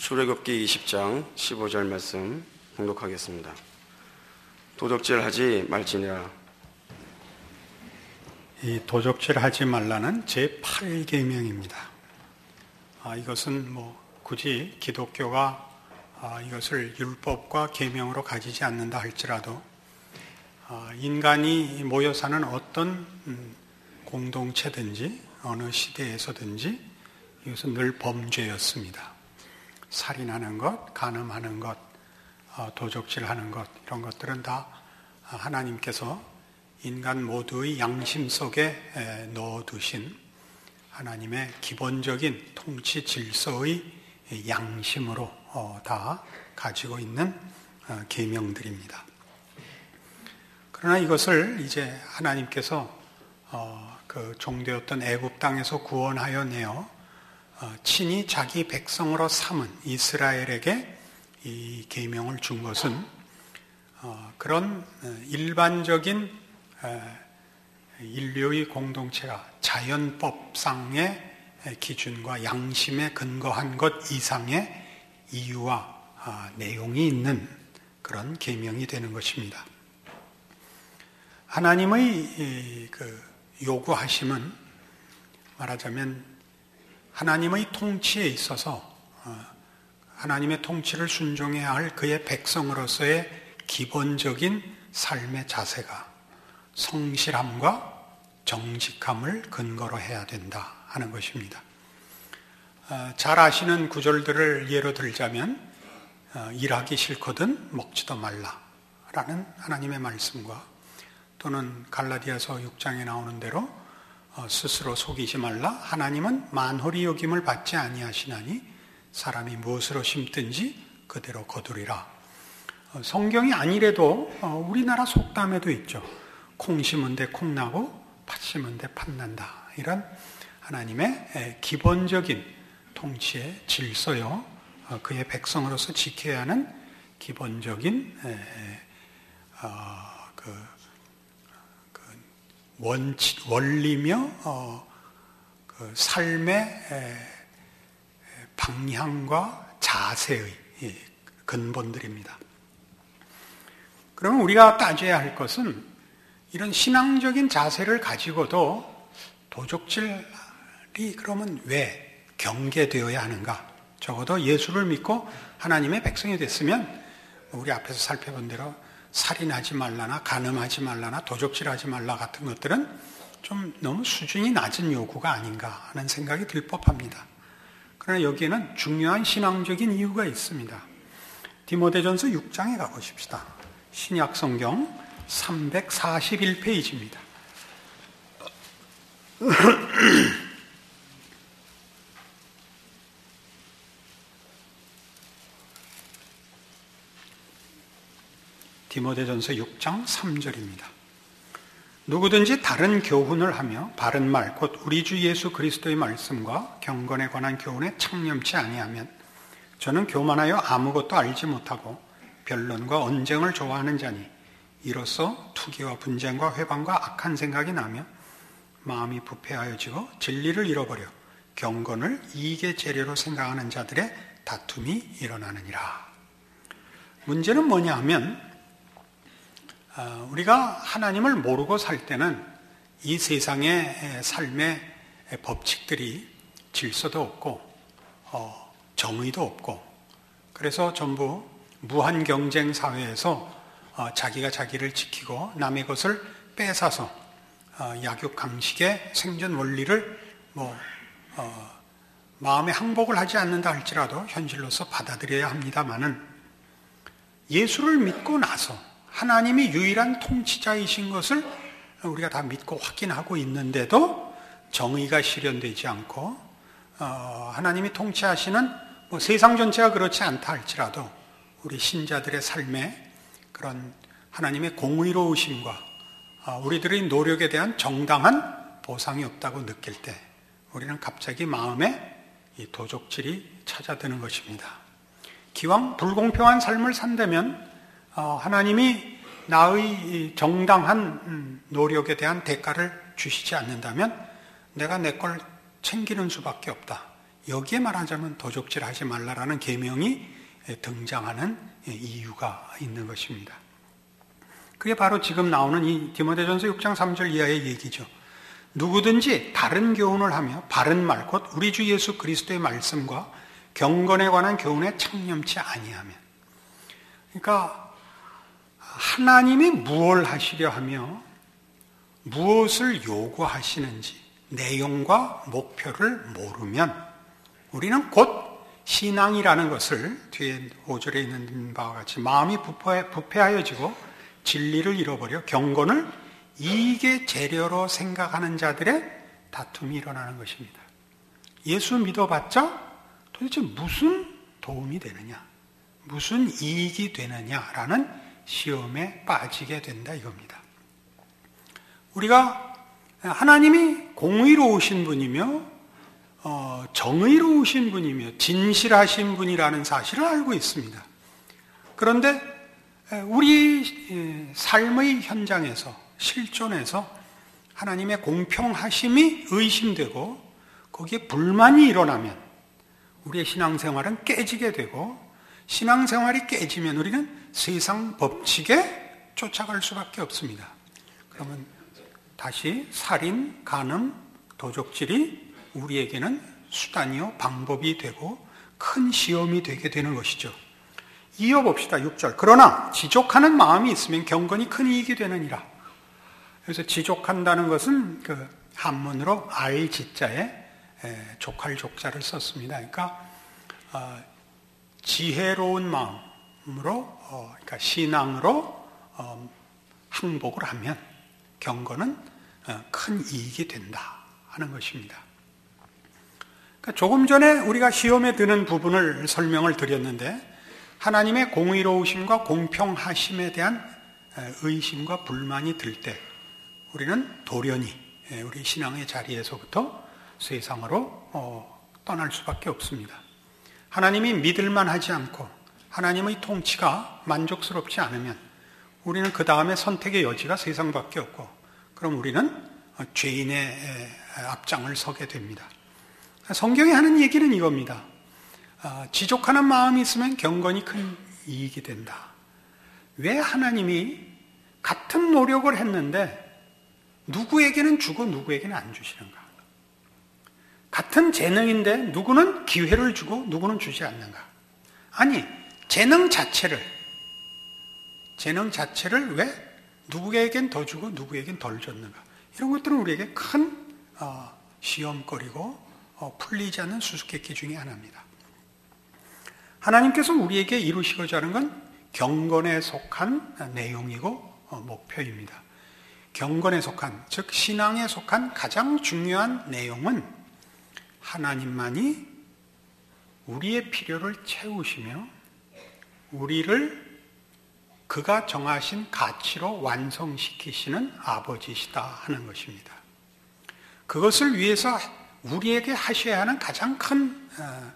출애굽기 20장 15절 말씀 봉독하겠습니다. 도적질하지 말지니라. 이 도적질하지 말라는 제8계명입니다. 이것은 굳이 기독교가 이것을 율법과 계명으로 가지지 않는다 할지라도 인간이 모여 사는 어떤 공동체든지 어느 시대에서든지 이것은 늘 범죄였습니다. 살인하는 것, 간음하는 것, 도적질하는 것, 이런 것들은 다 하나님께서 인간 모두의 양심 속에 넣어두신 하나님의 기본적인 통치 질서의 양심으로 다 가지고 있는 계명들입니다. 그러나 이것을 이제 하나님께서 그 종되었던 애굽 땅에서 구원하여 내어 친히 자기 백성으로 삼은 이스라엘에게 이 계명을 준 것은 그런 일반적인 인류의 공동체가 자연법상의 기준과 양심에 근거한 것 이상의 이유와 내용이 있는 그런 계명이 되는 것입니다. 하나님의 그 요구하심은 말하자면 하나님의 통치에 있어서 하나님의 통치를 순종해야 할 그의 백성으로서의 기본적인 삶의 자세가 성실함과 정직함을 근거로 해야 된다 하는 것입니다. 잘 아시는 구절들을 예로 들자면 일하기 싫거든 먹지도 말라라는 하나님의 말씀과 또는 갈라디아서 6장에 나오는 대로 스스로 속이지 말라. 하나님은 만홀히 여김을 받지 아니하시나니 사람이 무엇으로 심든지 그대로 거두리라. 성경이 아니래도 우리나라 속담에도 있죠. 콩 심은 데 콩 나고 팥 심은 데 팥 난다. 이런 하나님의 기본적인 통치의 질서요. 그의 백성으로서 지켜야 하는 기본적인 원리며 그 삶의 방향과 자세의 근본들입니다. 그러면 우리가 따져야 할 것은 이런 신앙적인 자세를 가지고도 도적질이 그러면 왜 경계되어야 하는가? 적어도 예수를 믿고 하나님의 백성이 됐으면 우리 앞에서 살펴본 대로 살인하지 말라나 간음하지 말라나 도적질하지 말라 같은 것들은 좀 너무 수준이 낮은 요구가 아닌가 하는 생각이 들 법합니다. 그러나 여기에는 중요한 신앙적인 이유가 있습니다. 디모데전서 6장에 가보십시다. 신약 성경 341페이지입니다. 디모데전서 6장 3절입니다. 누구든지 다른 교훈을 하며 바른 말, 곧 우리 주 예수 그리스도의 말씀과 경건에 관한 교훈에 창념치 아니하면 저는 교만하여 아무것도 알지 못하고 변론과 언쟁을 좋아하는 자니 이로써 투기와 분쟁과 회방과 악한 생각이 나며 마음이 부패하여지고 진리를 잃어버려 경건을 이익의 재료로 생각하는 자들의 다툼이 일어나느니라. 문제는 뭐냐 하면 우리가 하나님을 모르고 살 때는 이 세상의 삶의 법칙들이 질서도 없고 정의도 없고 그래서 전부 무한 경쟁 사회에서 자기가 자기를 지키고 남의 것을 뺏어서 약육강식의 생존 원리를 마음에 항복을 하지 않는다 할지라도 현실로서 받아들여야 합니다마는 예수를 믿고 나서 하나님이 유일한 통치자이신 것을 우리가 다 믿고 확인하고 있는데도 정의가 실현되지 않고 하나님이 통치하시는 세상 전체가 그렇지 않다 할지라도 우리 신자들의 삶에 그런 하나님의 공의로우심과 우리들의 노력에 대한 정당한 보상이 없다고 느낄 때 우리는 갑자기 마음에 이 도적질이 찾아드는 것입니다. 기왕 불공평한 삶을 산다면 하나님이 나의 정당한 노력에 대한 대가를 주시지 않는다면 내가 내 걸 챙기는 수밖에 없다. 여기에 말하자면 도적질하지 말라라는 계명이 등장하는 이유가 있는 것입니다. 그게 바로 지금 나오는 이 디모데전서 6장 3절 이하의 얘기죠. 누구든지 다른 교훈을 하며 바른 말, 곧 우리 주 예수 그리스도의 말씀과 경건에 관한 교훈에 창념치 아니하면. 그러니까 하나님이 무엇을 하시려 하며 무엇을 요구하시는지 내용과 목표를 모르면 우리는 곧 신앙이라는 것을 뒤에 5절에 있는 바와 같이 마음이 부패하여지고 진리를 잃어버려 경건을 이익의 재료로 생각하는 자들의 다툼이 일어나는 것입니다. 예수 믿어봤자 도대체 무슨 도움이 되느냐, 무슨 이익이 되느냐라는 시험에 빠지게 된다 이겁니다. 우리가 하나님이 공의로우신 분이며 정의로우신 분이며 진실하신 분이라는 사실을 알고 있습니다. 그런데 우리 삶의 현장에서 실존에서 하나님의 공평하심이 의심되고 거기에 불만이 일어나면 우리의 신앙생활은 깨지게 되고 신앙생활이 깨지면 우리는 세상 법칙에 쫓아갈 수밖에 없습니다. 그러면 다시 살인, 간음, 도적질이 우리에게는 수단이요 방법이 되고 큰 시험이 되게 되는 것이죠. 이어봅시다. 6절. 그러나 지족하는 마음이 있으면 경건이 큰 이익이 되느니라. 그래서 지족한다는 것은 그 한문으로 알지자에 족할 족자를 썼습니다. 그러니까 지혜로운 마음으로 그러니까 신앙으로 항복을 하면 경건은 큰 이익이 된다 하는 것입니다. 그러니까 조금 전에 우리가 시험에 드는 부분을 설명을 드렸는데 하나님의 공의로우심과 공평하심에 대한 의심과 불만이 들 때 우리는 돌연히 우리 신앙의 자리에서부터 세상으로 떠날 수밖에 없습니다. 하나님이 믿을만 하지 않고 하나님의 통치가 만족스럽지 않으면 우리는 그 다음에 선택의 여지가 세상밖에 없고 그럼 우리는 죄인의 앞장을 서게 됩니다. 성경이 하는 얘기는 이겁니다. 지족하는 마음이 있으면 경건이 큰 이익이 된다. 왜 하나님이 같은 노력을 했는데 누구에게는 주고 누구에게는 안 주시는가? 같은 재능인데 누구는 기회를 주고 누구는 주지 않는가? 아니, 재능 자체를 왜 누구에겐 더 주고 누구에겐 덜 줬는가? 이런 것들은 우리에게 큰 시험거리고 풀리지 않는 수수께끼 중에 하나입니다. 하나님께서 우리에게 이루시고자 하는 건 경건에 속한 내용이고 목표입니다. 경건에 속한, 즉 신앙에 속한 가장 중요한 내용은 하나님만이 우리의 필요를 채우시며 우리를 그가 정하신 가치로 완성시키시는 아버지시다 하는 것입니다. 그것을 위해서 우리에게 하셔야 하는 가장 큰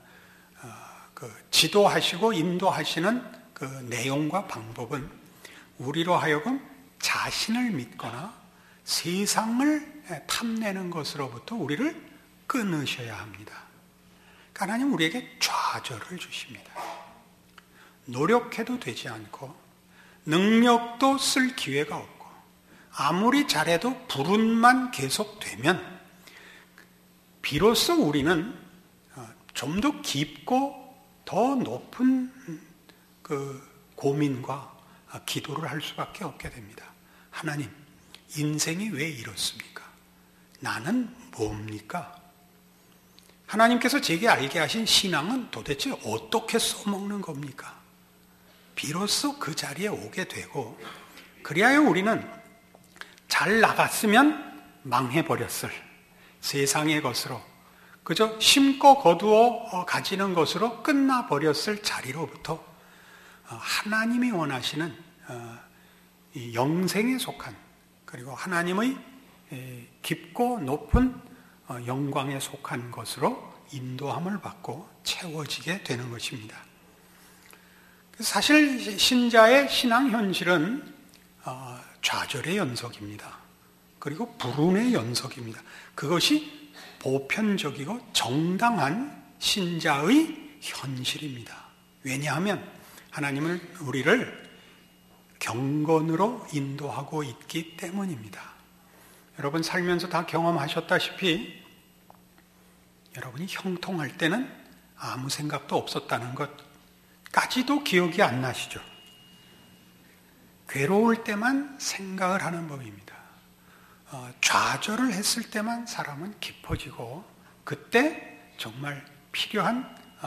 지도하시고 인도하시는 그 내용과 방법은 우리로 하여금 자신을 믿거나 세상을 탐내는 것으로부터 우리를 끊으셔야 합니다. 그러니까 하나님 우리에게 좌절을 주십니다. 노력해도 되지 않고 능력도 쓸 기회가 없고 아무리 잘해도 불운만 계속되면 비로소 우리는 좀 더 깊고 더 높은 그 고민과 기도를 할 수밖에 없게 됩니다. 하나님, 인생이 왜 이렇습니까? 나는 뭡니까? 하나님께서 제게 알게 하신 신앙은 도대체 어떻게 써먹는 겁니까? 비로소 그 자리에 오게 되고 그리하여 우리는 잘 나갔으면 망해버렸을 세상의 것으로 그저 심고 거두어 가지는 것으로 끝나버렸을 자리로부터 하나님이 원하시는 영생에 속한 그리고 하나님의 깊고 높은 영광에 속한 것으로 인도함을 받고 채워지게 되는 것입니다. 사실 신자의 신앙 현실은 좌절의 연속입니다. 그리고 불운의 연속입니다. 그것이 보편적이고 정당한 신자의 현실입니다. 왜냐하면 하나님은 우리를 경건으로 인도하고 있기 때문입니다. 여러분 살면서 다 경험하셨다시피 여러분이 형통할 때는 아무 생각도 없었다는 것까지도 기억이 안 나시죠? 괴로울 때만 생각을 하는 법입니다. 좌절을 했을 때만 사람은 깊어지고 그때 정말 필요한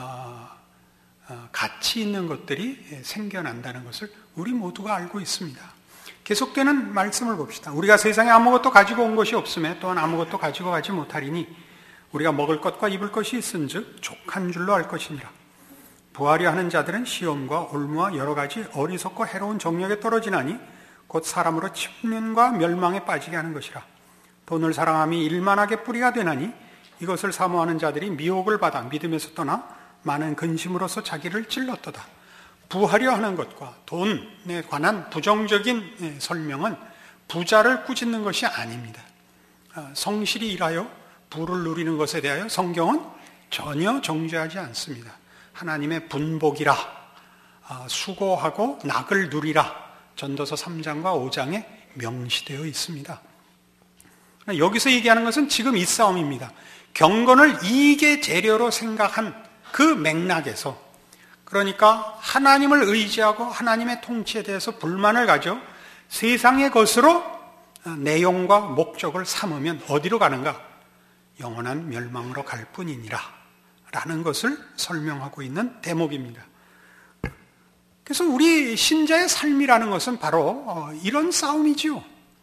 가치 있는 것들이 생겨난다는 것을 우리 모두가 알고 있습니다. 계속되는 말씀을 봅시다. 우리가 세상에 아무것도 가지고 온 것이 없음에 또한 아무것도 가지고 가지 못하리니 우리가 먹을 것과 입을 것이 있은즉 족한 줄로 알 것이니라. 부하려 하는 자들은 시험과 올무와 여러 가지 어리석고 해로운 정력에 떨어지나니 곧 사람으로 침륜과 멸망에 빠지게 하는 것이라. 돈을 사랑함이 일만하게 뿌리가 되나니 이것을 사모하는 자들이 미혹을 받아 믿음에서 떠나 많은 근심으로서 자기를 찔렀도다. 부하려 하는 것과 돈에 관한 부정적인 설명은 부자를 꾸짖는 것이 아닙니다. 성실히 일하여 부를 누리는 것에 대하여 성경은 전혀 정죄하지 않습니다. 하나님의 분복이라, 수고하고 낙을 누리라, 전도서 3장과 5장에 명시되어 있습니다. 여기서 얘기하는 것은 지금 이 싸움입니다. 경건을 이익의 재료로 생각한 그 맥락에서, 그러니까 하나님을 의지하고 하나님의 통치에 대해서 불만을 가져 세상의 것으로 내용과 목적을 삼으면 어디로 가는가? 영원한 멸망으로 갈 뿐이니라 라는 것을 설명하고 있는 대목입니다. 그래서 우리 신자의 삶이라는 것은 바로 이런 싸움이지요.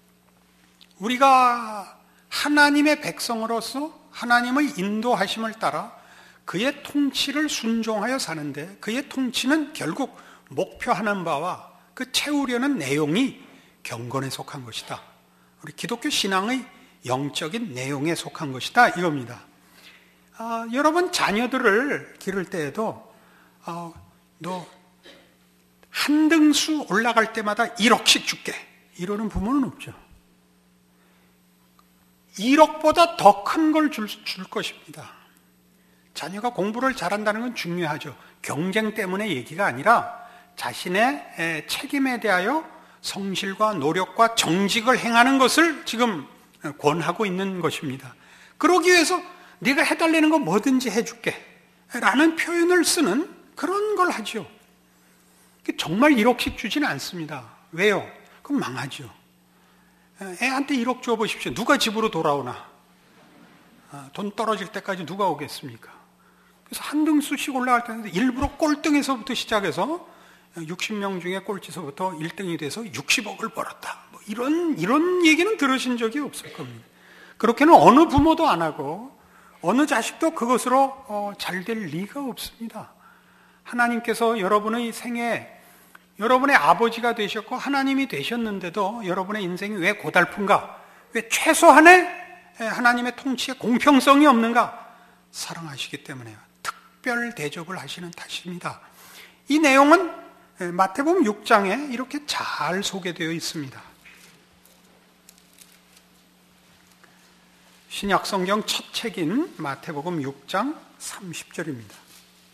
우리가 하나님의 백성으로서 하나님의 인도하심을 따라 그의 통치를 순종하여 사는데 그의 통치는 결국 목표하는 바와 그 채우려는 내용이 경건에 속한 것이다. 우리 기독교 신앙의 영적인 내용에 속한 것이다 이겁니다. 여러분 자녀들을 기를 때에도 너 한 등수 올라갈 때마다 1억씩 줄게 이러는 부모는 없죠. 1억보다 더 큰 걸 줄 것입니다. 자녀가 공부를 잘한다는 건 중요하죠. 경쟁 때문에 얘기가 아니라 자신의 책임에 대하여 성실과 노력과 정직을 행하는 것을 지금 권하고 있는 것입니다. 그러기 위해서 네가 해달라는 거 뭐든지 해줄게 라는 표현을 쓰는 그런 걸 하죠. 정말 1억씩 주지는 않습니다. 왜요? 그럼 망하죠. 애한테 1억 줘보십시오. 누가 집으로 돌아오나? 돈 떨어질 때까지 누가 오겠습니까? 그래서 한 등수씩 올라갈 때는 일부러 꼴등에서부터 시작해서 60명 중에 꼴찌서부터 1등이 돼서 60억을 벌었다. 뭐 이런 얘기는 들으신 적이 없을 겁니다. 그렇게는 어느 부모도 안 하고 어느 자식도 그것으로 잘 될 리가 없습니다. 하나님께서 여러분의 생에 여러분의 아버지가 되셨고 하나님이 되셨는데도 여러분의 인생이 왜 고달픈가? 왜 최소한의 하나님의 통치에 공평성이 없는가? 사랑하시기 때문에 특별 대접을 하시는 탓입니다. 이 내용은 마태복음 6장에 이렇게 잘 소개되어 있습니다. 신약성경 첫 책인 마태복음 6장 30절입니다.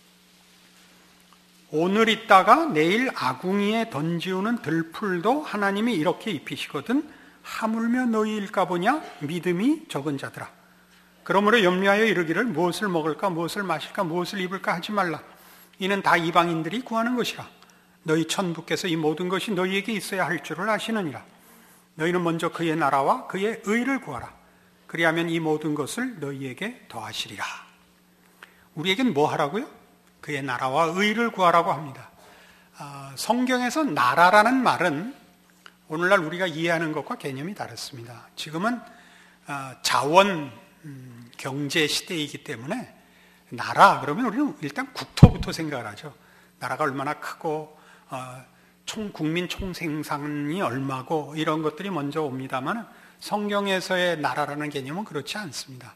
오늘 있다가 내일 아궁이에 던지우는 들풀도 하나님이 이렇게 입히시거든 하물며 너희일까 보냐 믿음이 적은 자들아. 그러므로 염려하여 이르기를 무엇을 먹을까 무엇을 마실까 무엇을 입을까 하지 말라. 이는 다 이방인들이 구하는 것이라. 너희 천부께서 이 모든 것이 너희에게 있어야 할 줄을 아시느니라. 너희는 먼저 그의 나라와 그의 의를 구하라. 그리하면 이 모든 것을 너희에게 더하시리라. 우리에겐 뭐 하라고요? 그의 나라와 의를 구하라고 합니다. 성경에서 나라라는 말은 오늘날 우리가 이해하는 것과 개념이 다릅니다. 지금은 자원 경제 시대이기 때문에 나라 그러면 우리는 일단 국토부터 생각을 하죠. 나라가 얼마나 크고 국민 총생산이 얼마고 이런 것들이 먼저 옵니다만 성경에서의 나라라는 개념은 그렇지 않습니다.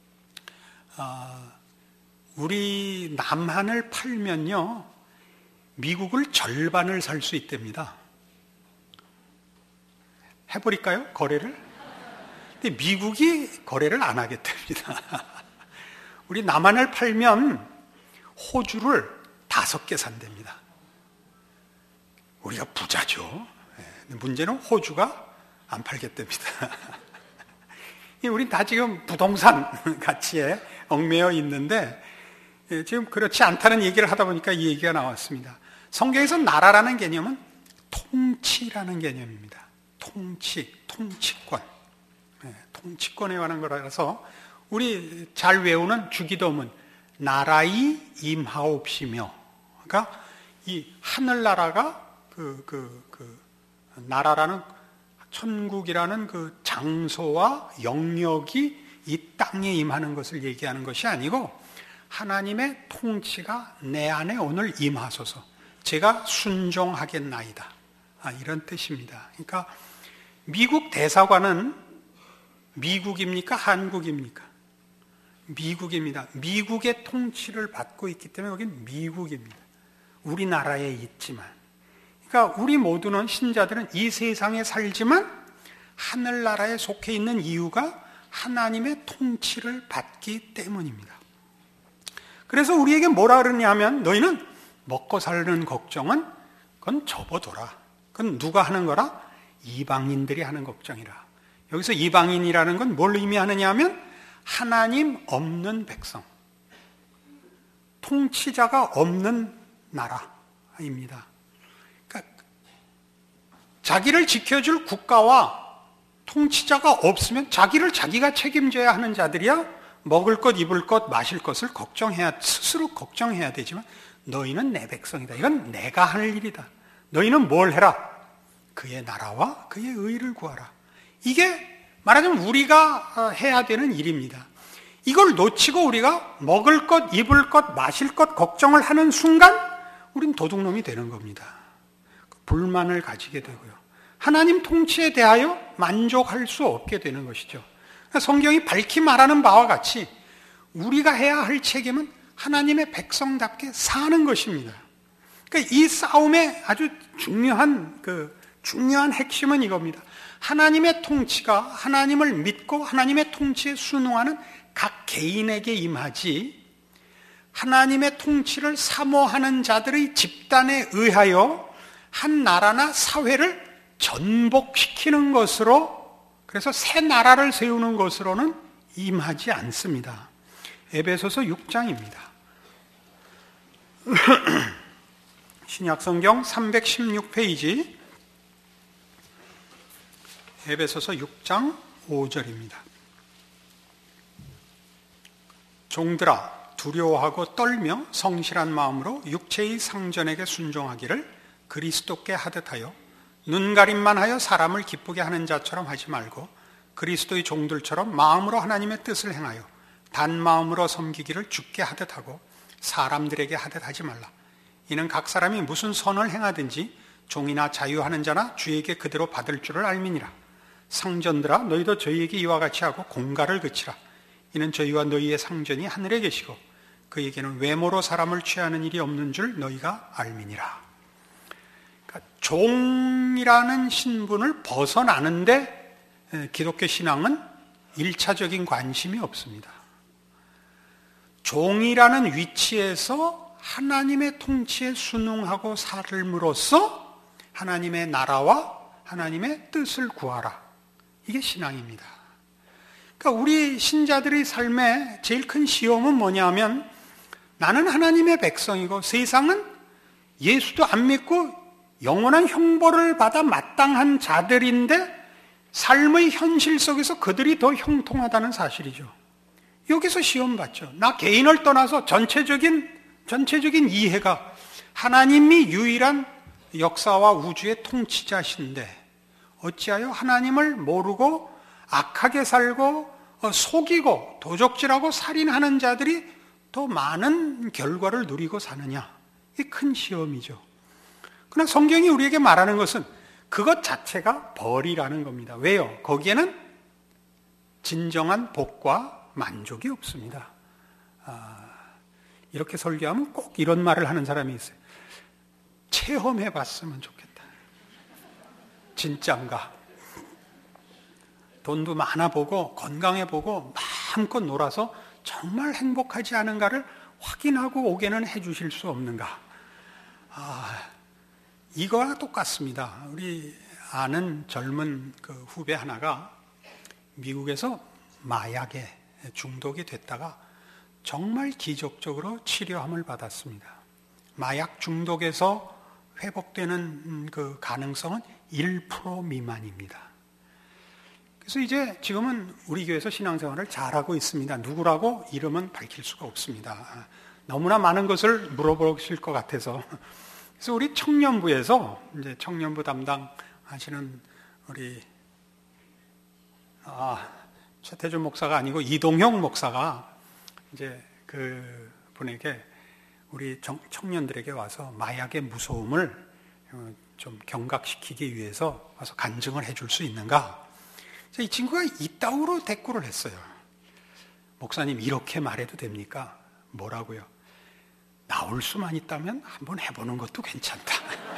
우리 남한을 팔면요 미국을 절반을 살 수 있답니다. 해버릴까요? 거래를? 근데 미국이 거래를 안 하겠답니다. 우리 남한을 팔면 호주를 5개 산답니다. 우리가 부자죠. 문제는 호주가 안 팔겠답니다. 우린 다 지금 부동산 가치에 얽매여 있는데 지금 그렇지 않다는 얘기를 하다 보니까 이 얘기가 나왔습니다. 성경에서 나라라는 개념은 통치라는 개념입니다. 통치권. 통치권에 관한 거라서 우리 잘 외우는 주기도문 나라의 임하옵시며, 그러니까 이 하늘나라가 나라라는 천국이라는 그 장소와 영역이 이 땅에 임하는 것을 얘기하는 것이 아니고 하나님의 통치가 내 안에 오늘 임하소서. 제가 순종하겠나이다. 이런 뜻입니다. 그러니까 미국 대사관은 미국입니까? 한국입니까? 미국입니다. 미국의 통치를 받고 있기 때문에 여긴 미국입니다. 우리나라에 있지만. 그러니까 우리 모두는 신자들은 이 세상에 살지만 하늘나라에 속해 있는 이유가 하나님의 통치를 받기 때문입니다. 그래서 우리에게 뭐라 그러냐면 너희는 먹고 사는 걱정은 그건 접어둬라. 그건 누가 하는 거라? 이방인들이 하는 걱정이라. 여기서 이방인이라는 건 뭘 의미하느냐 하면 하나님 없는 백성, 통치자가 없는 나라입니다. 그러니까 자기를 지켜줄 국가와 통치자가 없으면 자기를 자기가 책임져야 하는 자들이야 먹을 것, 입을 것, 마실 것을 스스로 걱정해야 되지만 너희는 내 백성이다. 이건 내가 할 일이다. 너희는 뭘 해라? 그의 나라와 그의 의를 구하라. 이게 말하자면 우리가 해야 되는 일입니다. 이걸 놓치고 우리가 먹을 것, 입을 것, 마실 것 걱정을 하는 순간 우린 도둑놈이 되는 겁니다. 불만을 가지게 되고요. 하나님 통치에 대하여 만족할 수 없게 되는 것이죠. 성경이 밝히 말하는 바와 같이 우리가 해야 할 책임은 하나님의 백성답게 사는 것입니다. 그러니까 이 싸움의 아주 중요한 핵심은 이겁니다. 하나님의 통치가 하나님을 믿고 하나님의 통치에 순응하는 각 개인에게 임하지 하나님의 통치를 사모하는 자들의 집단에 의하여 한 나라나 사회를 전복시키는 것으로, 그래서 새 나라를 세우는 것으로는 임하지 않습니다. 에베소서 6장입니다. 신약성경 316페이지 에베소서 6장 5절입니다. 종들아 두려워하고 떨며 성실한 마음으로 육체의 상전에게 순종하기를 그리스도께 하듯하여 눈가림만 하여 사람을 기쁘게 하는 자처럼 하지 말고 그리스도의 종들처럼 마음으로 하나님의 뜻을 행하여 단 마음으로 섬기기를 주께 하듯 하고 사람들에게 하듯 하지 말라. 이는 각 사람이 무슨 선을 행하든지 종이나 자유하는 자나 주에게 그대로 받을 줄을 알미니라. 상전들아 너희도 저희에게 이와 같이 하고 공갈을 그치라. 이는 저희와 너희의 상전이 하늘에 계시고 그에게는 외모로 사람을 취하는 일이 없는 줄 너희가 알미니라. 그러니까 종이라는 신분을 벗어나는데 기독교 신앙은 1차적인 관심이 없습니다. 종이라는 위치에서 하나님의 통치에 순응하고 삶으로써 하나님의 나라와 하나님의 뜻을 구하라. 이게 신앙입니다. 그러니까 우리 신자들의 삶의 제일 큰 시험은 뭐냐면 나는 하나님의 백성이고 세상은 예수도 안 믿고 영원한 형벌을 받아 마땅한 자들인데 삶의 현실 속에서 그들이 더 형통하다는 사실이죠. 여기서 시험 받죠. 나 개인을 떠나서 전체적인 이해가 하나님이 유일한 역사와 우주의 통치자신데 어찌하여 하나님을 모르고 악하게 살고 속이고 도적질하고 살인하는 자들이 더 많은 결과를 누리고 사느냐. 이게 큰 시험이죠. 그러나 성경이 우리에게 말하는 것은 그것 자체가 벌이라는 겁니다. 왜요? 거기에는 진정한 복과 만족이 없습니다. 이렇게 설교하면 꼭 이런 말을 하는 사람이 있어요. 체험해 봤으면 좋겠다. 진짠가? 돈도 많아 보고 건강해 보고 마음껏 놀아서 정말 행복하지 않은가를 확인하고 오게는 해주실 수 없는가? 이거와 똑같습니다. 우리 아는 젊은 그 후배 하나가 미국에서 마약에 중독이 됐다가 정말 기적적으로 치료함을 받았습니다. 마약 중독에서 회복되는 그 가능성은 1% 미만입니다. 그래서 이제 지금은 우리 교회에서 신앙생활을 잘하고 있습니다. 누구라고 이름은 밝힐 수가 없습니다. 너무나 많은 것을 물어보실 것 같아서. 그래서 우리 청년부에서 이제 청년부 담당하시는 우리 최태준 목사가 아니고 이동형 목사가 이제 그 분에게 우리 청년들에게 와서 마약의 무서움을 좀 경각시키기 위해서 와서 간증을 해줄 수 있는가? 이 친구가 이따구로 대꾸를 했어요. 목사님, 이렇게 말해도 됩니까? 뭐라고요? 나올 수만 있다면 한번 해보는 것도 괜찮다.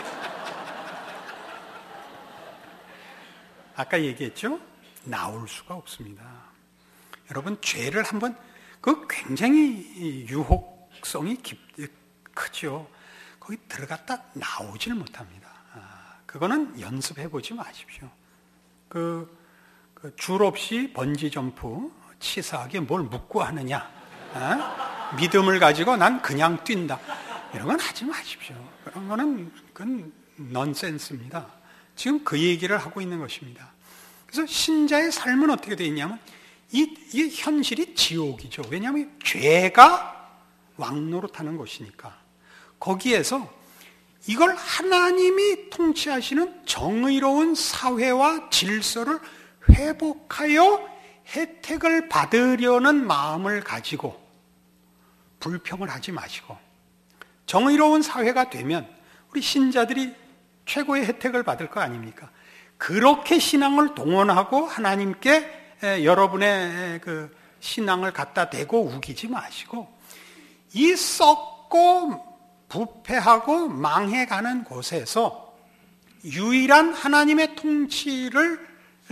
아까 얘기했죠? 나올 수가 없습니다. 여러분, 죄를 한번, 그 굉장히 유혹성이 크죠. 거기 들어갔다 나오질 못합니다. 그거는 연습해보지 마십시오. 줄 없이 번지점프 치사하게 뭘 묻고 하느냐, 믿음을 가지고 난 그냥 뛴다, 이런 건 하지 마십시오. 그런 거는 그건 넌센스입니다. 지금 그 얘기를 하고 있는 것입니다. 그래서 신자의 삶은 어떻게 되어 있냐면 이 현실이 지옥이죠. 왜냐하면 죄가 왕노릇하는 곳이니까. 거기에서 이걸 하나님이 통치하시는 정의로운 사회와 질서를 회복하여 혜택을 받으려는 마음을 가지고 불평을 하지 마시고, 정의로운 사회가 되면 우리 신자들이 최고의 혜택을 받을 거 아닙니까? 그렇게 신앙을 동원하고 하나님께 여러분의 그 신앙을 갖다 대고 우기지 마시고, 이 썩고 부패하고 망해가는 곳에서 유일한 하나님의 통치를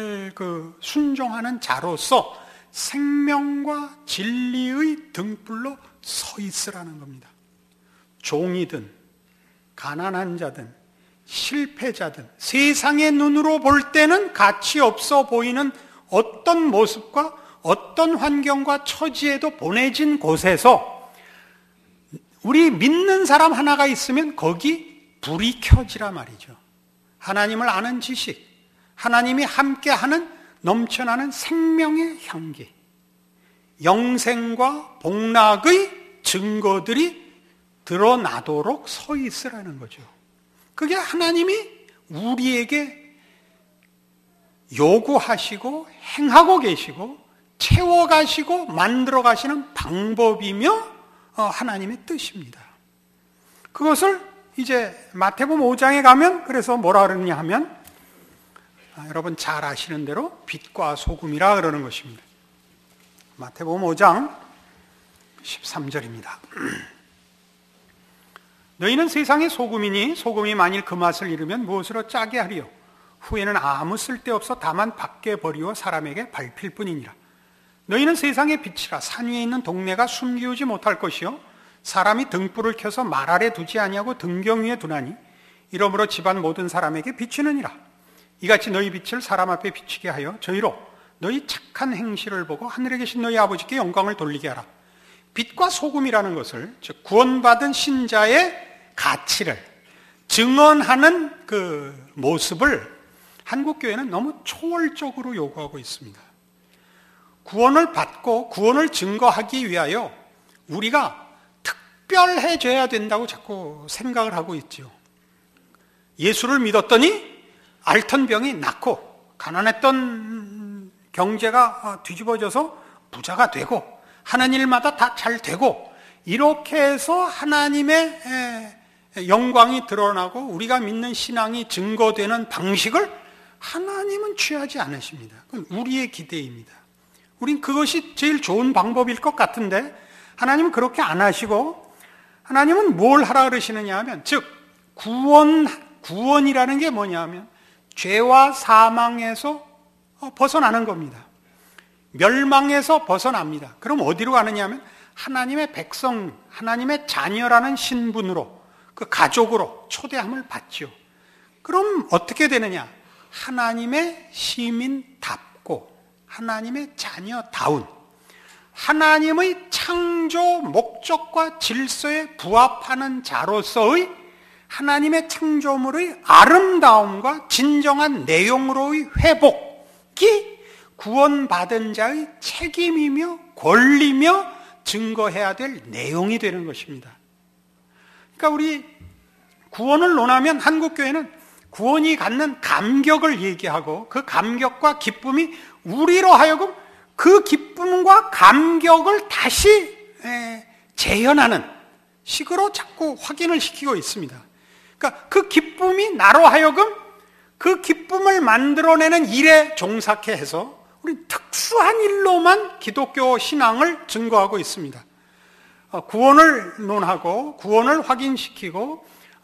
순종하는 자로서 생명과 진리의 등불로 서 있으라는 겁니다. 종이든 가난한 자든 실패자든 세상의 눈으로 볼 때는 가치 없어 보이는 어떤 모습과 어떤 환경과 처지에도 보내진 곳에서 우리 믿는 사람 하나가 있으면 거기 불이 켜지라 말이죠. 하나님을 아는 지식, 하나님이 함께하는 넘쳐나는 생명의 향기, 영생과 복락의 증거들이 드러나도록 서 있으라는 거죠. 그게 하나님이 우리에게 요구하시고 행하고 계시고 채워가시고 만들어가시는 방법이며 하나님의 뜻입니다. 그것을 이제 마태복음 5장에 가면 그래서 뭐라 그러냐 하면 여러분 잘 아시는 대로 빛과 소금이라 그러는 것입니다. 마태복음 5장 13절입니다. 너희는 세상의 소금이니 소금이 만일 그 맛을 잃으면 무엇으로 짜게 하리요? 후에는 아무 쓸데없어 다만 밖에 버리워 사람에게 밟힐 뿐이니라. 너희는 세상의 빛이라. 산 위에 있는 동네가 숨기우지 못할 것이요 사람이 등불을 켜서 말 아래 두지 아니하고 등경 위에 두나니 이러므로 집안 모든 사람에게 비치느니라. 이같이 너희 빛을 사람 앞에 비치게 하여 저희로 너희 착한 행실을 보고 하늘에 계신 너희 아버지께 영광을 돌리게 하라. 빛과 소금이라는 것을, 즉 구원받은 신자의 가치를 증언하는 그 모습을 한국교회는 너무 초월적으로 요구하고 있습니다. 구원을 받고 구원을 증거하기 위하여 우리가 특별해져야 된다고 자꾸 생각을 하고 있죠. 예수를 믿었더니 앓던 병이 낫고 가난했던 경제가 뒤집어져서 부자가 되고 하는 일마다 다 잘 되고 이렇게 해서 하나님의 영광이 드러나고 우리가 믿는 신앙이 증거되는 방식을 하나님은 취하지 않으십니다. 그건 우리의 기대입니다. 우린 그것이 제일 좋은 방법일 것 같은데 하나님은 그렇게 안 하시고 하나님은 뭘 하라 그러시느냐 하면, 즉 구원이라는 게 뭐냐 하면 죄와 사망에서 벗어나는 겁니다. 멸망에서 벗어납니다. 그럼 어디로 가느냐 하면 하나님의 백성, 하나님의 자녀라는 신분으로, 그 가족으로 초대함을 받죠. 그럼 어떻게 되느냐? 하나님의 시민답고 하나님의 자녀다운, 하나님의 창조 목적과 질서에 부합하는 자로서의 하나님의 창조물의 아름다움과 진정한 내용으로의 회복이 구원받은 자의 책임이며 권리며 증거해야 될 내용이 되는 것입니다. 그러니까 우리 구원을 논하면 한국교회는 구원이 갖는 감격을 얘기하고 그 감격과 기쁨이 우리로 하여금 그 기쁨과 감격을 다시 재현하는 식으로 자꾸 확인을 시키고 있습니다. 그러니까 그 기쁨이 나로 하여금 그 기쁨을 만들어내는 일에 종사케 해서 우리는 특수한 일로만 기독교 신앙을 증거하고 있습니다. 구원을 논하고 구원을 확인시키고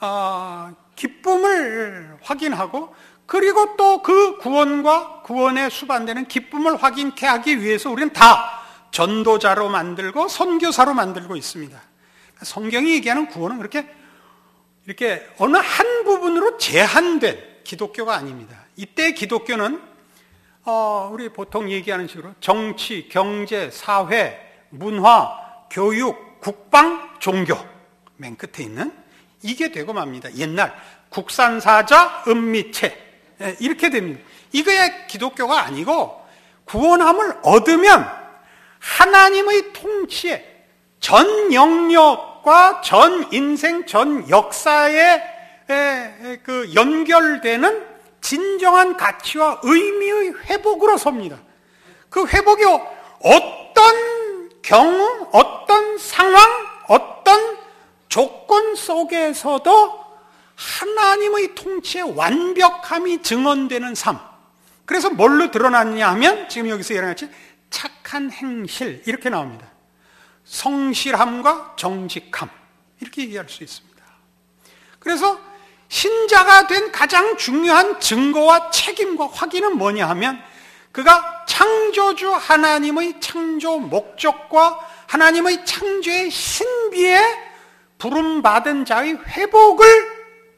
기쁨을 확인하고 그리고 또 그 구원과 구원에 수반되는 기쁨을 확인케 하기 위해서 우리는 다 전도자로 만들고 선교사로 만들고 있습니다. 성경이 얘기하는 구원은 이렇게 어느 한 부분으로 제한된 기독교가 아닙니다. 이때 기독교는 우리 보통 얘기하는 식으로 정치, 경제, 사회, 문화, 교육, 국방, 종교 맨 끝에 있는 이게 되고 맙니다. 옛날 국산사자, 은미체 이렇게 됩니다. 이게 기독교가 아니고 구원함을 얻으면 하나님의 통치에 전 영역과 전 인생, 전 역사에 그 연결되는 진정한 가치와 의미의 회복으로 섭니다. 그 회복이 어떤 경우, 어떤 상황, 어떤 조건 속에서도 하나님의 통치의 완벽함이 증언되는 삶. 그래서 뭘로 드러났냐 하면 지금 여기서 얘기하는 착한 행실 이렇게 나옵니다. 성실함과 정직함 이렇게 얘기할 수 있습니다. 그래서 신자가 된 가장 중요한 증거와 책임과 확인은 뭐냐 하면 그가 창조주 하나님의 창조 목적과 하나님의 창조의 신비에 부름받은 자의 회복을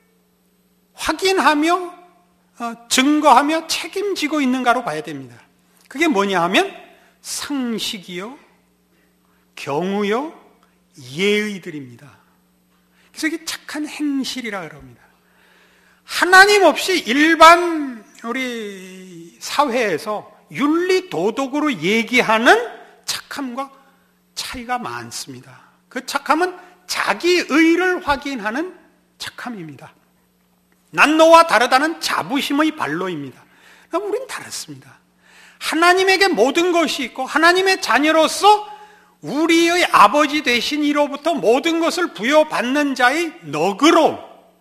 확인하며 증거하며 책임지고 있는가로 봐야 됩니다. 그게 뭐냐 하면 상식이요, 경우요, 예의들입니다. 그래서 이게 착한 행실이라 그럽니다. 하나님 없이 일반 우리 사회에서 윤리 도덕으로 얘기하는 착함과 차이가 많습니다. 그 착함은 자기의를 확인하는 착함입니다. 난 너와 다르다는 자부심의 발로입니다. 그럼 우린 다릅니다. 하나님에게 모든 것이 있고 하나님의 자녀로서 우리의 아버지 되신 이로부터 모든 것을 부여받는 자의 너그러움,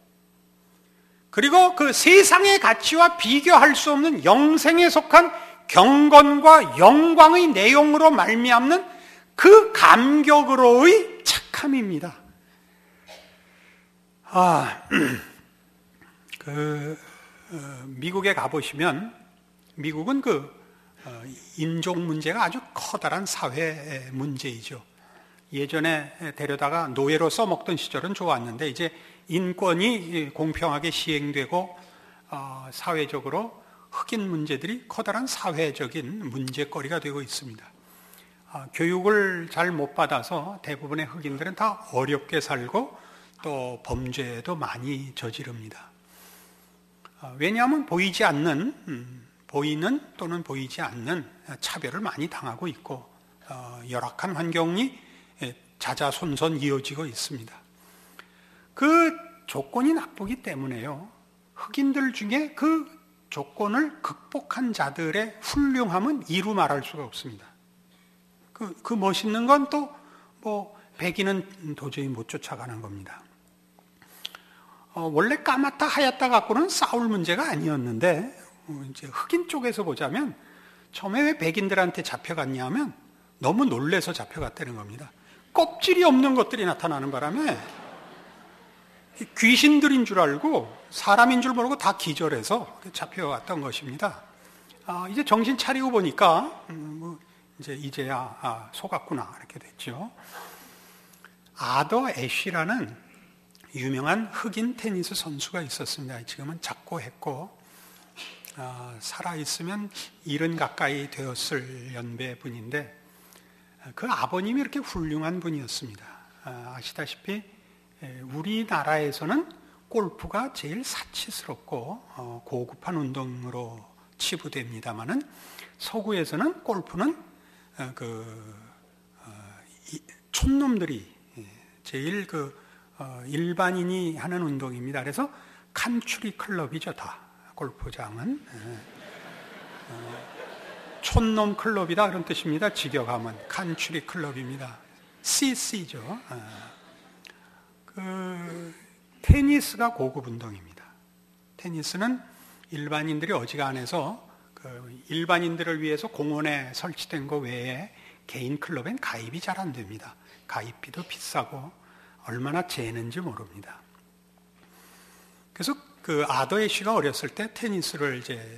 그리고 그 세상의 가치와 비교할 수 없는 영생에 속한 경건과 영광의 내용으로 말미암는 그 감격으로의 착함입니다. 미국에 가보시면 미국은 인종 문제가 아주 커다란 사회 문제이죠. 예전에 데려다가 노예로 써먹던 시절은 좋았는데 이제 인권이 공평하게 시행되고 사회적으로 흑인 문제들이 커다란 사회적인 문제거리가 되고 있습니다. 교육을 잘 못 받아서 대부분의 흑인들은 다 어렵게 살고 또 범죄도 많이 저지릅니다. 왜냐하면 보이는 또는 보이지 않는 차별을 많이 당하고 있고 열악한 환경이 자자손손 이어지고 있습니다. 그 조건이 나쁘기 때문에요. 흑인들 중에 그 조건을 극복한 자들의 훌륭함은 이루 말할 수가 없습니다. 그 멋있는 건 또 백인은 도저히 못 쫓아가는 겁니다. 원래 까맣다 하얗다 갖고는 싸울 문제가 아니었는데 이제 흑인 쪽에서 보자면 처음에 왜 백인들한테 잡혀갔냐 하면 너무 놀래서 잡혀갔다는 겁니다. 껍질이 없는 것들이 나타나는 바람에 귀신들인 줄 알고 사람인 줄 모르고 다 기절해서 잡혀갔던 것입니다. 이제 정신 차리고 보니까 이제야 속았구나 이렇게 됐죠. 아더 애쉬라는 유명한 흑인 테니스 선수가 있었습니다. 지금은 작고했고 살아있으면 70 가까이 되었을 연배 분인데 그 아버님이 이렇게 훌륭한 분이었습니다. 아시다시피 우리나라에서는 골프가 제일 사치스럽고 고급한 운동으로 치부됩니다마는 서구에서는 골프는 촌놈들이 제일 일반인이 하는 운동입니다. 그래서 칸츄리 클럽이죠, 다. 골프장은 촌놈 클럽이다 그런 뜻입니다. 직역하면 칸츄리 클럽입니다. CC죠. 테니스가 고급 운동입니다. 테니스는 일반인들이 어지간해서 일반인들을 위해서 공원에 설치된 거 외에 개인 클럽엔 가입이 잘 안 됩니다. 가입비도 비싸고 얼마나 재는지 모릅니다. 그래서 아더 애쉬가 어렸을 때 테니스를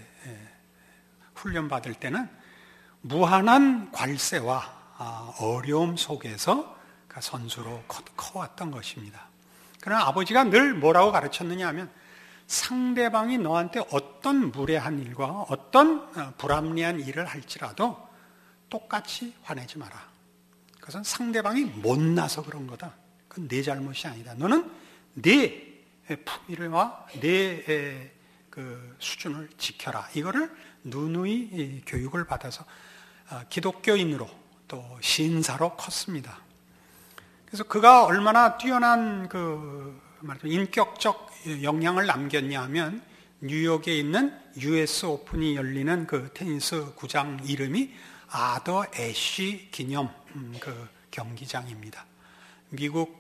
훈련 받을 때는 무한한 괄세와 어려움 속에서 선수로 커왔던 것입니다. 그러나 아버지가 늘 뭐라고 가르쳤느냐 하면 상대방이 너한테 어떤 무례한 일과 어떤 불합리한 일을 할지라도 똑같이 화내지 마라. 그것은 상대방이 못나서 그런 거다. 그건 내 잘못이 아니다. 너는 내 품위와 내 수준을 지켜라. 이거를 누누이 교육을 받아서 기독교인으로 또 신사로 컸습니다. 그래서 그가 얼마나 뛰어난 인격적 영향을 남겼냐 하면 뉴욕에 있는 US 오픈이 열리는 그 테니스 구장 이름이 아더 애쉬 기념 경기장입니다. 미국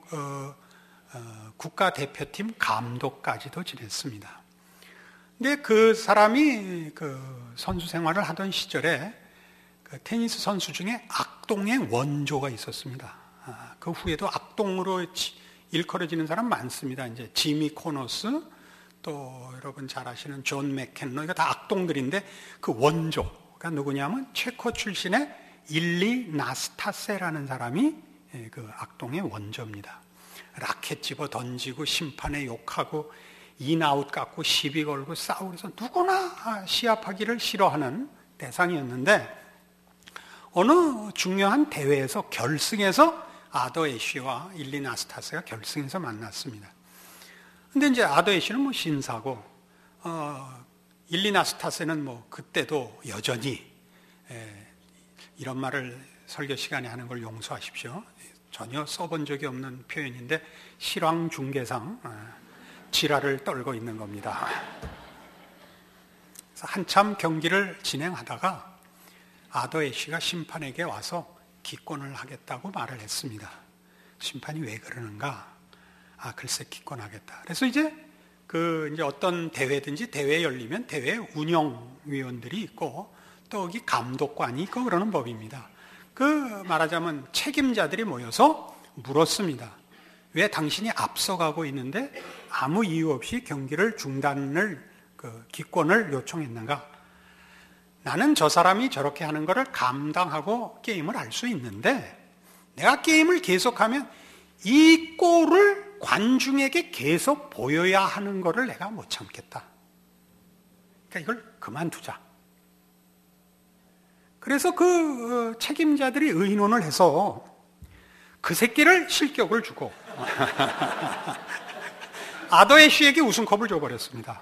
국가대표팀 감독까지도 지냈습니다. 근데 그 사람이 선수 생활을 하던 시절에 테니스 선수 중에 악동의 원조가 있었습니다. 그 후에도 악동으로 일컬어지는 사람 많습니다. 이제 지미 코너스, 또 여러분 잘 아시는 존 맥켄러, 이거 다 악동들인데 그 원조가 누구냐면 체코 출신의 일리 나스타세라는 사람이 그 악동의 원조입니다. 라켓 집어 던지고 심판에 욕하고 인아웃 갖고 시비 걸고 싸우고 그래서 누구나 시합하기를 싫어하는 대상이었는데 어느 중요한 대회에서 결승에서 아더 애쉬와 일리 나스타세가 결승에서 만났습니다. 근데 이제 아더 애쉬는 신사고 일리 나스타세는 그때도 여전히 이런 말을 설교 시간에 하는 걸 용서하십시오. 전혀 써본 적이 없는 표현인데 실황 중계상 지랄을 떨고 있는 겁니다. 그래서 한참 경기를 진행하다가 아더 애쉬가 심판에게 와서 기권을 하겠다고 말을 했습니다. 심판이 왜 그러는가? 글쎄 기권하겠다. 그래서 이제 어떤 대회든지 대회 열리면 대회 운영위원들이 있고 또 여기 감독관이 있고 그러는 법입니다. 말하자면 책임자들이 모여서 물었습니다. 왜 당신이 앞서가고 있는데 아무 이유 없이 경기를 중단을 기권을 요청했는가? 나는 저 사람이 저렇게 하는 것을 감당하고 게임을 할 수 있는데 내가 게임을 계속하면 이 꼴을 관중에게 계속 보여야 하는 것을 내가 못 참겠다. 그러니까 이걸 그만두자. 그래서 책임자들이 의논을 해서 그 새끼를 실격을 주고 아더 애쉬에게 우승컵을 줘버렸습니다.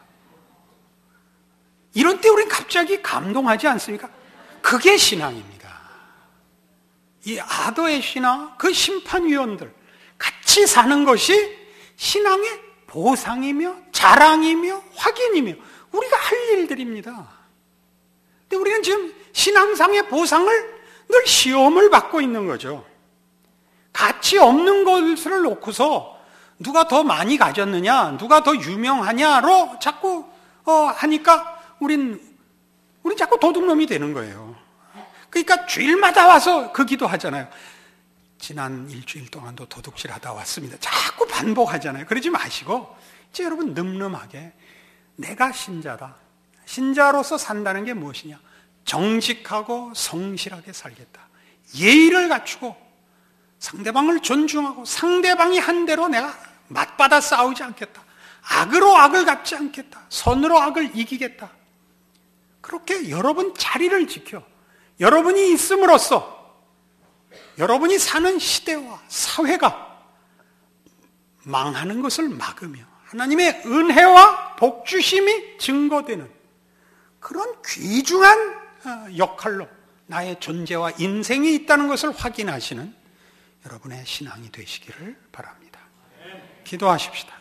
이런 때 우리는 갑자기 감동하지 않습니까? 그게 신앙입니다. 이 아더 애쉬나 그 심판위원들 같이 사는 것이 신앙의 보상이며 자랑이며 확인이며 우리가 할 일들입니다. 근데 우리는 지금 신앙상의 보상을 늘 시험을 받고 있는 거죠. 가치 없는 것을 놓고서 누가 더 많이 가졌느냐, 누가 더 유명하냐로 자꾸 하니까 우린 자꾸 도둑놈이 되는 거예요. 그러니까 주일마다 와서 그 기도하잖아요. 지난 일주일 동안도 도둑질 하다 왔습니다. 자꾸 반복하잖아요. 그러지 마시고 이제 여러분 늠름하게 내가 신자다. 신자로서 산다는 게 무엇이냐? 정직하고 성실하게 살겠다. 예의를 갖추고 상대방을 존중하고 상대방이 한 대로 내가 맞받아 싸우지 않겠다. 악으로 악을 갚지 않겠다. 선으로 악을 이기겠다. 그렇게 여러분 자리를 지켜 여러분이 있음으로써 여러분이 사는 시대와 사회가 망하는 것을 막으며 하나님의 은혜와 복주심이 증거되는 그런 귀중한 역할로 나의 존재와 인생이 있다는 것을 확인하시는 여러분의 신앙이 되시기를 바랍니다. 기도하십시다.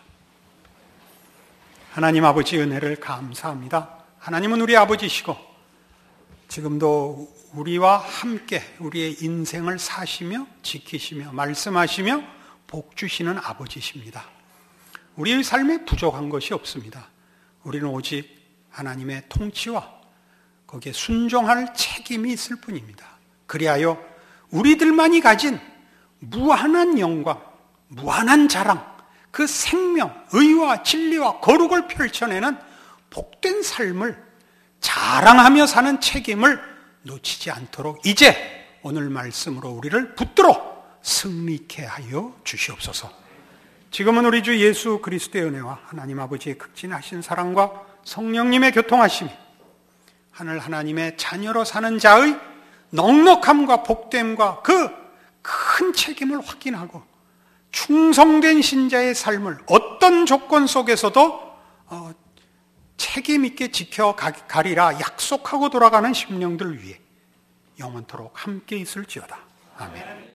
하나님 아버지 은혜를 감사합니다. 하나님은 우리 아버지시고 지금도 우리와 함께 우리의 인생을 사시며 지키시며 말씀하시며 복주시는 아버지십니다. 우리의 삶에 부족한 것이 없습니다. 우리는 오직 하나님의 통치와 거기에 순종할 책임이 있을 뿐입니다. 그리하여 우리들만이 가진 무한한 영광, 무한한 자랑, 그 생명, 의와 진리와 거룩을 펼쳐내는 복된 삶을 자랑하며 사는 책임을 놓치지 않도록 이제 오늘 말씀으로 우리를 붙들어 승리케 하여 주시옵소서. 지금은 우리 주 예수 그리스도의 은혜와 하나님 아버지의 극진하신 사랑과 성령님의 교통하심이 하늘 하나님의 자녀로 사는 자의 넉넉함과 복됨과 그 큰 책임을 확인하고 충성된 신자의 삶을 어떤 조건 속에서도 책임 있게 지켜가리라 약속하고 돌아가는 심령들 위해 영원토록 함께 있을지어다. 아멘.